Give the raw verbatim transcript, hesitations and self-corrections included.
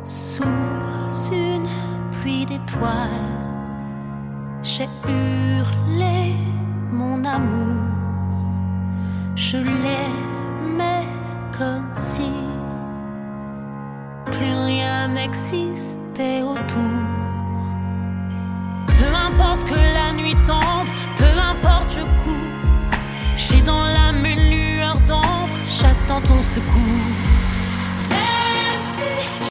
Sous une pluie d'étoiles, j'ai hurlé mon amour. Je l'aimais comme si plus rien n'existait autour. Peu importe que la nuit tombe, peu importe je cours. J'ai dans l'âme une lueur d'ombre, j'attends ton secours.